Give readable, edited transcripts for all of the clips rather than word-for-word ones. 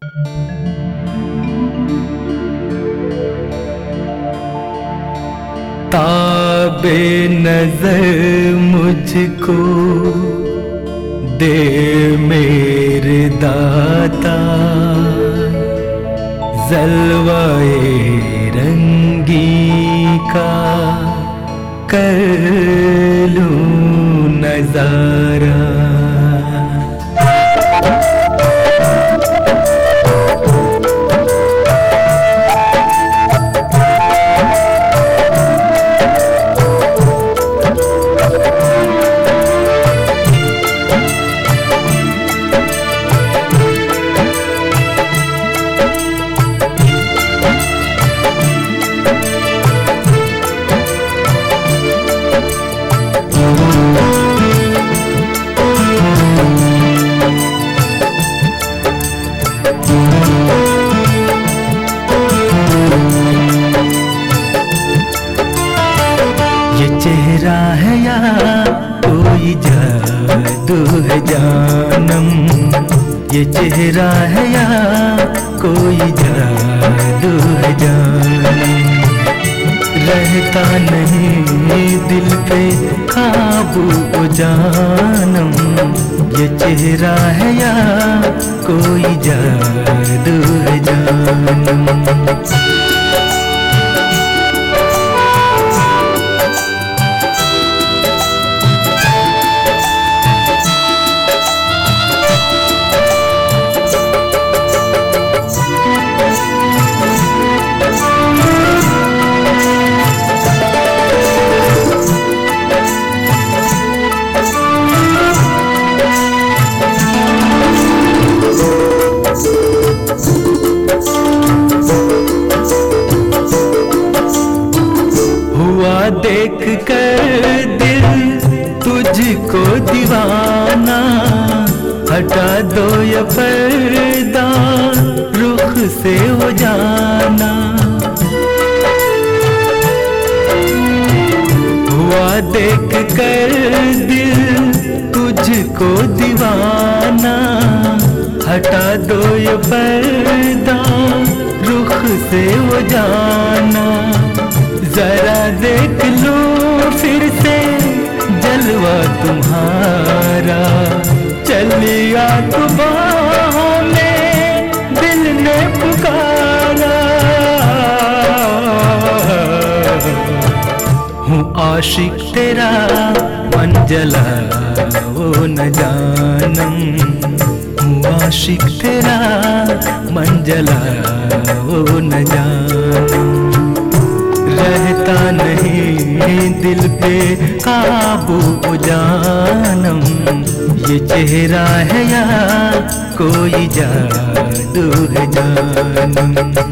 ताबे नजर मुझको दे मेरे दाता, जलवाए रंगी का कर लूं नजारा। चेहरा है या कोई जादू है जानम, ये चेहरा है या कोई जादू है जानम। रहता नहीं दिल पे काबू ओ जानम, ये चेहरा है या कोई जादू है जानम। देख कर दिल तुझको दीवाना, हटा दो ये पर्दा रुख से हो जाना। हुआ देख कर दिल तुझको दीवाना, हटा दो ये पर्दा रुख से हो जाना। जरा देख लो फिर से जलवा तुम्हारा, चलिया तो बाहों में दिल ने पुकारा। हूँ आशिक तेरा मन जला वो न जानम, हूँ आशिक तेरा मन जला वो न जानम। रहता नहीं दिल पे काबू ओ जानम, ये चेहरा है या कोई जादू है जानम।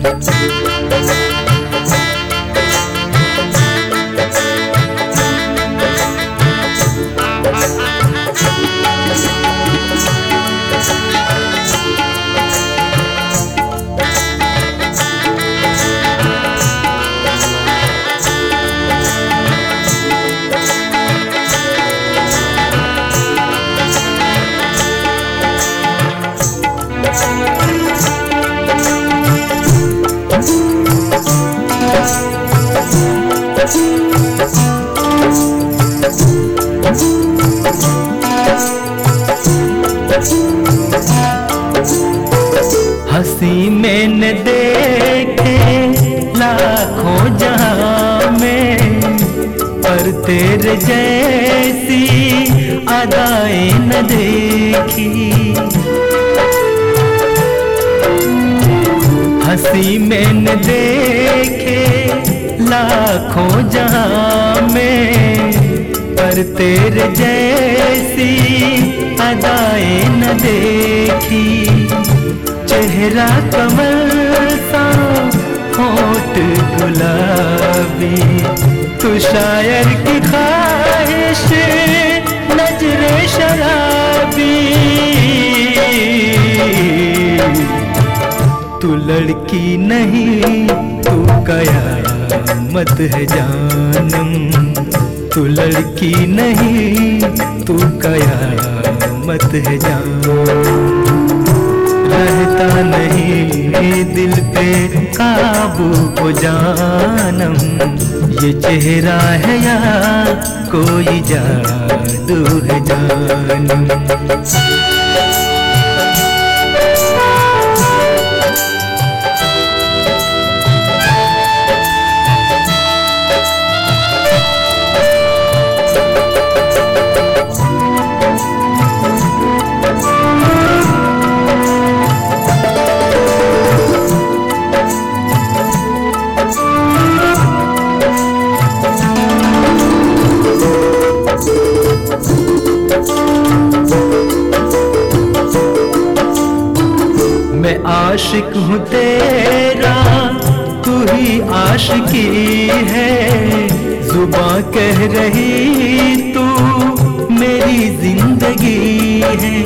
हंसी मैंने देखे लाखों जहां में, पर तेरे जैसी अदाएं न देखी। हंसी मैंने देखे लाखों जहां में, पर तेरे जैसी अदाएं न देखी। चेहरा कमल सा होठ गुलाबी, तू शायर की ख्वाहिश नजरे शराबी। तू लड़की नहीं तू कयामत है जानम, तू लड़की नहीं तू कयामत है जानम। रहता नहीं दिल पे काबू को जानम, ये चेहरा है या कोई जादू है जानम। मैं आशिक हूँ तेरा, तू ही आशिकी है, जुबां कह रही तू मेरी जिंदगी है।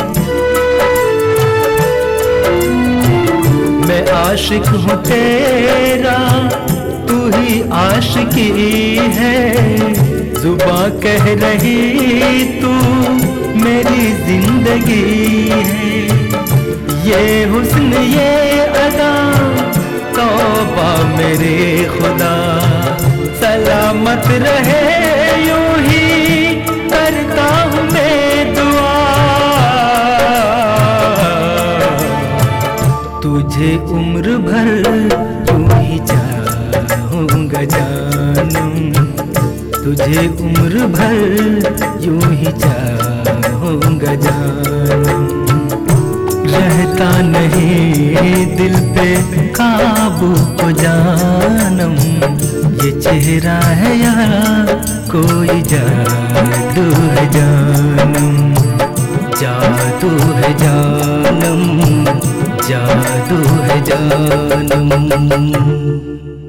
मैं आशिक हूँ तेरा, तू ही आशिकी है, जुबां कह रही तू मेरी जिंदगी है। ये हुस्न ये अदा तौबा मेरे खुदा, सलामत रहे यूं ही करता हूँ मैं दुआ। तुझे उम्र भर यूं ही चाहूँगा जानम, तुझे उम्र भर यूं ही चाहूँगा जानम। रहता नहीं दिल पे काबू को जानम, ये चेहरा है या कोई जादू है जानम। जादू है जानम, जादू है जानम।